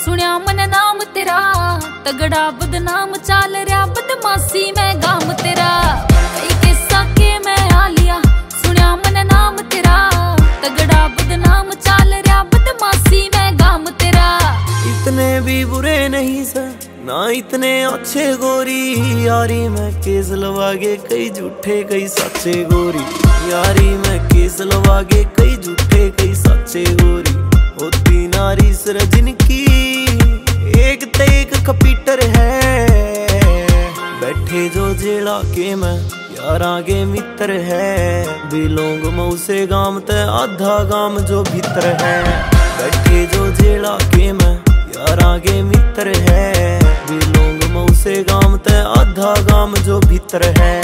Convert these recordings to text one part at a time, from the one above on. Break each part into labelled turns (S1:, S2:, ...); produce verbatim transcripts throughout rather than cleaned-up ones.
S1: सुनिया मन नाम तेरा, तगड़ा बदनाम चाल रहा बदमाशी में गाम तेरा। कई किस्सा के मैं आ लिया, सुनिया मन नाम तेरा, तगड़ा बदनाम चाल रहा बदमाशी में गाम तेरा।
S2: इतने भी बुरे नहीं सर ना इतने अच्छे गोरी, यारी में केस लवागे कई झूठे कई सच्चे गोरी, यारी में केस लवागे कई झूठे कई सच्चे गोरी। होती नारी सर जिनकी एक ते एक कपीटर है, बैठे जो जेला के में यार आगे मित्र है। बिलोंग मऊ से गाम ते आधा गाम जो भीतर है, बैठे जो जेला के में यार आगे मित्र है। बिलोंग मऊ से गाम ते आधा गाम जो भीतर है।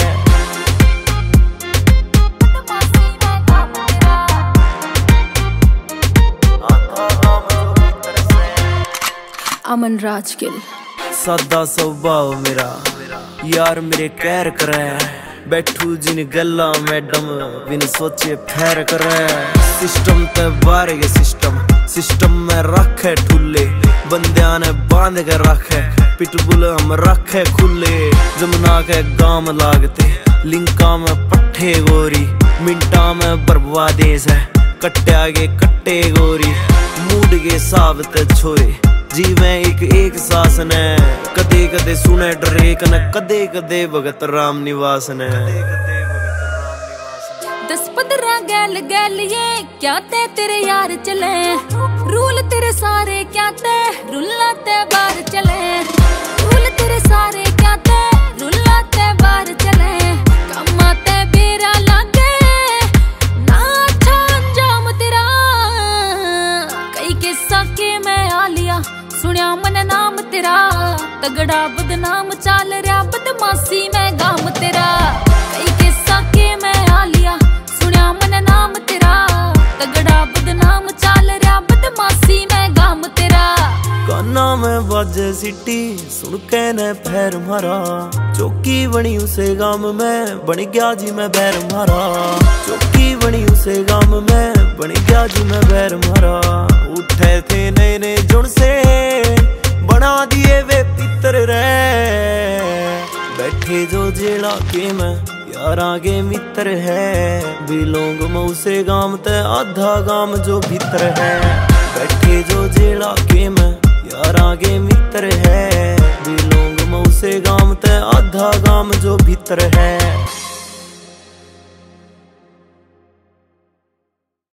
S1: अमन राजगिल।
S2: सादा स्वभाव मेरा यार मेरे कैर करे, बैठू जिन गल्ला मैडम बिन सोचे फैर करे। सिस्टम ते बार के सिस्टम सिस्टम में रखे ठुले, बंदियां ने बांध के रखे पिटबुल हम रखे खुले। जमुना के गाम लागते लिंका में पट्ठे गोरी, मिंटा में बर्बादेश है कट्टे आगे कट्टे गोरी। मूड के साब ते छोरे जी मैं एक एक सास ने, कदे कदे सुने डरे कने कदे कदे भगत राम निवास ने।
S1: दस पंद्रह गैल गैल ये क्या ते तेरे यार चले, रूल तेरे सारे क्या ते रुल्ला ते बार चले। रूल तेरे सारे क्या ते रुल्ला ते बार चले, कम्मा ते बेरा लागे ना अच्छा अंजाम तेरा। कई किस्सा के मैं आ लिया, सुनिया मन नाम तेरा, तगड़ा बदनाम चाल रहा बदमाशी में गाम तेरा। कई किस्सा के मैं आ लिया, सुनिया मन नाम तेरा, तगड़ा बदनाम चाल रहा बदमाशी में गाम तेरा।
S2: काना में बाजे सिटी सुन के ने पैर मारा, चौकी बनी उसे गाम में बन गया जी मैं बैर मारा। चौकी बनी उसे गाम में बन गया जी मैं बैर मारा। उठे थे नए नए जुड़ से बना दिए वे पितर रे, बैठे जो जेला के में यार आगे मित्र है। बिलोंग मऊ से गाम ते आधा गाम जो भीतर है, बैठे जो जेला के में यार आगे मित्र है। बिलोंग मऊ से गाम ते आधा गाम जो भीतर है।